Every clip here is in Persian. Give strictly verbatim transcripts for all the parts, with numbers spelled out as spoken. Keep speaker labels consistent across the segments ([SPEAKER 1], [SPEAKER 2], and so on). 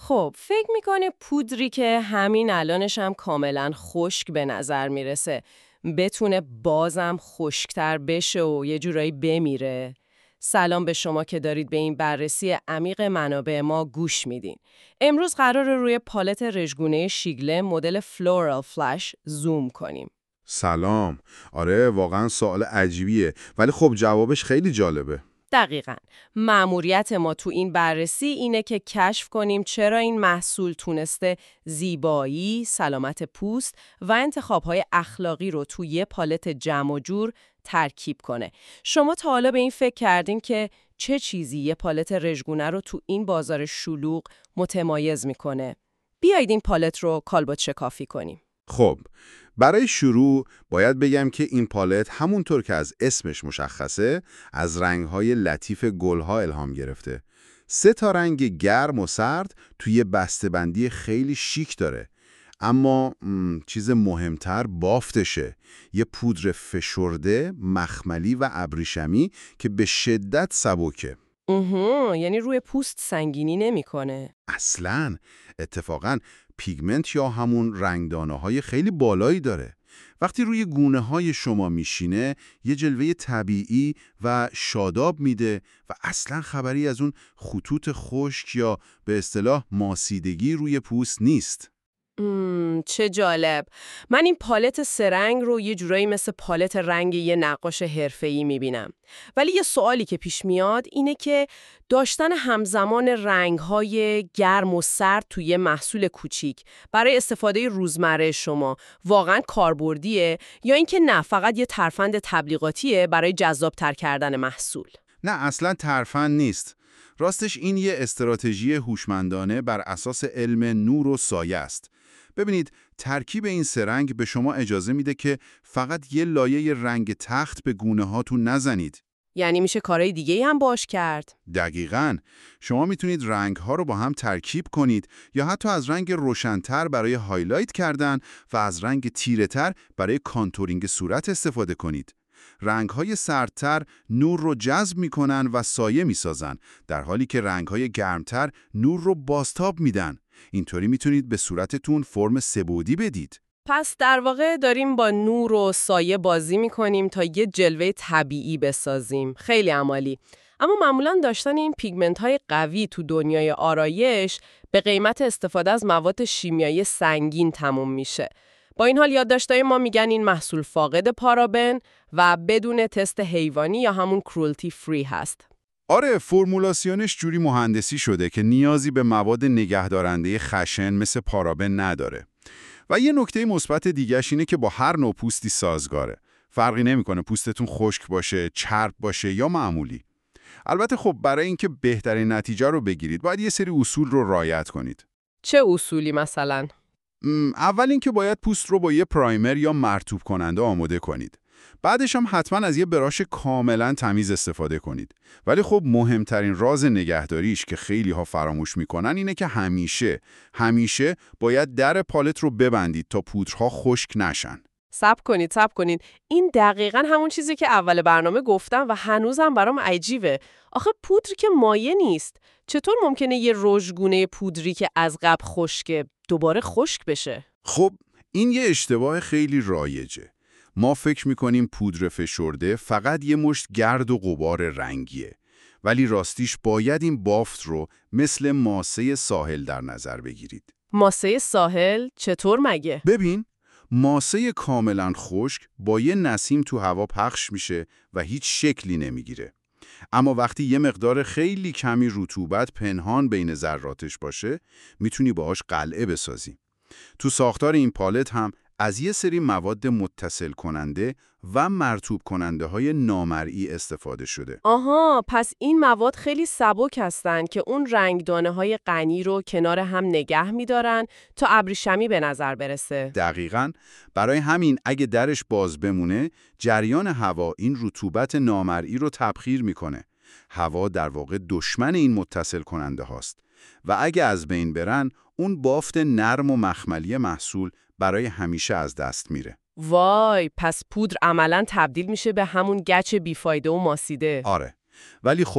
[SPEAKER 1] خب فکر میکنه پودری که همین الانش هم کاملا خشک به نظر میرسه بتونه بازم خشکتر بشه و یه جورایی بمیره؟ سلام به شما که دارید به این بررسی عمیق منابع ما گوش میدین. امروز قراره روی پالت رژگونه شیگله مدل فلورال فلش زوم کنیم.
[SPEAKER 2] سلام. آره واقعا سوال عجیبیه، ولی خب جوابش خیلی جالبه.
[SPEAKER 1] دقیقاً. مأموریت ما تو این بررسی اینه که کشف کنیم چرا این محصول تونسته زیبایی، سلامت پوست و انتخابهای اخلاقی رو تو یه پالت جمع و جور ترکیب کنه. شما تا حالا به این فکر کردین که چه چیزی یه پالت رژگونه رو تو این بازار شلوغ متمایز میکنه؟ بیایید این پالت رو کالبد شکافی کنیم.
[SPEAKER 2] خب برای شروع باید بگم که این پالت همونطور که از اسمش مشخصه از رنگ‌های لطیف گل‌ها الهام گرفته. سه تا رنگ گرم و سرد توی بسته‌بندی خیلی شیک داره. اما چیز مهمتر بافتشه، یه پودر فشرده، مخملی و ابریشمی که به شدت سبکه.
[SPEAKER 1] اوه، یعنی روی پوست سنگینی نمی‌کنه.
[SPEAKER 2] اصلاً اتفاقاً پیگمنت یا همون رنگدانه‌های خیلی بالایی داره. وقتی روی گونه‌های شما میشینه یه جلوه طبیعی و شاداب میده و اصلاً خبری از اون خطوط خشک یا به اصطلاح ماسیدگی روی پوست نیست.
[SPEAKER 1] مم، چه جالب. من این پالت سرنگ رو یه جورایی مثل پالت رنگ یه نقاش حرفه‌ای میبینم. ولی یه سوالی که پیش میاد اینه که داشتن همزمان رنگ‌های گرم و سرد توی یه محصول کوچیک برای استفاده روزمره شما واقعاً کاربردیه یا اینکه نه فقط یه ترفند تبلیغاتیه برای جذاب‌تر کردن محصول؟
[SPEAKER 2] نه اصلا ترفند نیست. راستش این یه استراتژی هوشمندانه بر اساس علم نور و سایه است. ببینید ترکیب این سه رنگ به شما اجازه میده که فقط یه لایه رنگ تخت به گونه هاتون نزنید.
[SPEAKER 1] یعنی میشه کارهای دیگه هم باش کرد؟
[SPEAKER 2] دقیقاً. شما میتونید رنگ ها رو با هم ترکیب کنید یا حتی از رنگ روشن‌تر برای هایلایت کردن و از رنگ تیره‌تر برای کانتورینگ صورت استفاده کنید. رنگ‌های سردتر نور رو جذب می‌کنن و سایه می‌سازن، در حالی که رنگ‌های گرمتر نور رو بازتاب میدن. اینطوری میتونید به صورتتون فرم سه‌بعدی بدید.
[SPEAKER 1] پس در واقع داریم با نور و سایه بازی می‌کنیم تا یه جلوه طبیعی بسازیم. خیلی عمالی. اما معمولاً داشتن این پیگمنت‌های قوی تو دنیای آرایش به قیمت استفاده از مواد شیمیایی سنگین تموم میشه. با این حال یادداشت‌های ما میگن این محصول فاقد پارابن و بدون تست حیوانی یا همون کرولتی فری هست.
[SPEAKER 2] آره، فرمولاسیونش جوری مهندسی شده که نیازی به مواد نگهدارنده خشن مثل پارابن نداره. و یه نکته مثبت دیگه‌اش اینه که با هر نوع پوستی سازگاره. فرقی نمی‌کنه پوستتون خشک باشه، چرب باشه یا معمولی. البته خب برای اینکه بهترین نتیجه رو بگیرید باید یه سری اصول رو رعایت کنید.
[SPEAKER 1] چه اصولی مثلا؟
[SPEAKER 2] اول اینکه باید پوست رو با یه پرایمر یا مرطوب کننده آماده کنید. بعدش هم حتما از یه براش کاملا تمیز استفاده کنید. ولی خب مهمترین راز نگهداریش که خیلی ها فراموش میکنن اینه که همیشه همیشه باید در پالت رو ببندید تا پودرها خشک نشن.
[SPEAKER 1] صبر کنید صبر کنید این دقیقاً همون چیزی که اول برنامه گفتم و هنوزم برام عجیبه. آخه پودر که مایع نیست. چطور ممکنه یه رژگونه پودری که از قبل خشکه دوباره خشک بشه؟
[SPEAKER 2] خب این یه اشتباه خیلی رایجه. ما فکر میکنیم پودر فشرده فقط یه مشت گرد و غبار رنگیه. ولی راستیش باید این بافت رو مثل ماسه ساحل در نظر بگیرید.
[SPEAKER 1] ماسه ساحل؟ چطور مگه؟
[SPEAKER 2] ببین، ماسه کاملا خشک با یه نسیم تو هوا پخش میشه و هیچ شکلی نمیگیره. اما وقتی یه مقدار خیلی کمی رطوبت پنهان بین ذراتش باشه، میتونی باهاش قلعه بسازی. تو ساختار این پالت هم از یه سری مواد متصل کننده و مرطوب کننده های نامرئی استفاده شده.
[SPEAKER 1] آها، پس این مواد خیلی سبک هستن که اون رنگدانه های غنی رو کنار هم نگه می‌دارن تا ابریشمی به نظر برسه.
[SPEAKER 2] دقیقاً. برای همین اگه درش باز بمونه، جریان هوا این رطوبت نامرئی رو تبخیر میکنه. هوا در واقع دشمن این متصل کننده هاست و اگه از بین برن، اون بافت نرم و مخملی محصول برای همیشه از دست میره.
[SPEAKER 1] وای، پس پودر عملاً تبدیل میشه به همون گچ بیفایده و ماسیده.
[SPEAKER 2] آره. ولی خب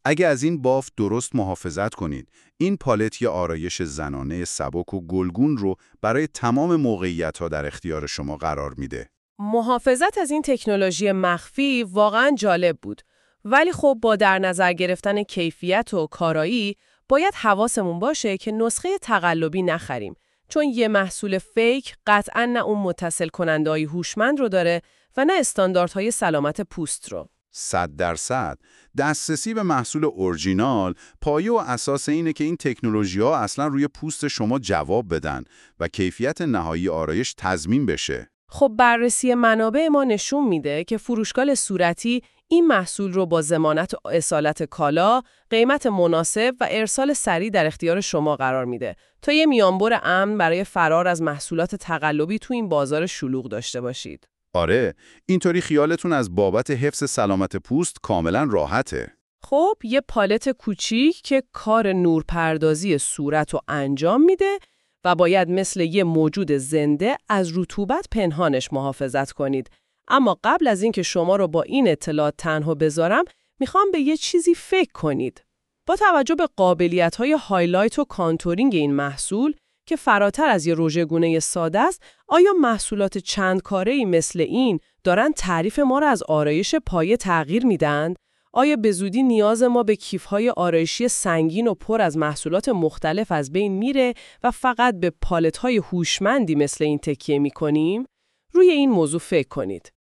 [SPEAKER 2] اگه از این بافت درست محافظت کنید، این پالت یا آرایش زنانه سبک و گلگون رو برای تمام موقعیت‌ها در اختیار شما قرار میده.
[SPEAKER 1] محافظت از این تکنولوژی مخفی واقعاً جالب بود. ولی خب با در نظر گرفتن کیفیت و کارایی، باید حواسمون باشه که نسخه تقلبی نخریم. چون یه محصول فیک قطعاً نه اون متصل کننده‌های هوشمند رو داره و نه استانداردهای سلامت پوست رو.
[SPEAKER 2] صد درصد دسترسی به محصول اورجینال پایه و اساس اینه که این تکنولوژی‌ها اصلا روی پوست شما جواب بدن و کیفیت نهایی آرایش تضمین بشه.
[SPEAKER 1] خب بررسی منابع ما نشون میده که فروشگاه صورتی این محصول رو با ضمانت و اصالت کالا، قیمت مناسب و ارسال سریع در اختیار شما قرار میده تا یه میانبر امن برای فرار از محصولات تقلبی تو این بازار شلوغ داشته باشید.
[SPEAKER 2] آره، اینطوری خیالتون از بابت حفظ سلامت پوست کاملا راحته.
[SPEAKER 1] خب یه پالت کوچیک که کار نورپردازی صورت رو انجام میده و باید مثل یه موجود زنده از رطوبت پنهانش محافظت کنید. اما قبل از اینکه شما رو با این اطلاعات تنها بذارم، میخوام به یه چیزی فکر کنید. با توجه به قابلیت‌های هایلایت و کانتورینگ این محصول که فراتر از یه رژه‌گونه ساده است، آیا محصولات چند کاره‌ای مثل این دارن تعریف ما را از آرایش پایه تغییر میدن؟ آیا به زودی نیاز ما به کیف‌های آرایشی سنگین و پر از محصولات مختلف از بین میره و فقط به پالت‌های هوشمندی مثل این تکیه می‌کنیم؟ روی این موضوع فکر کنید.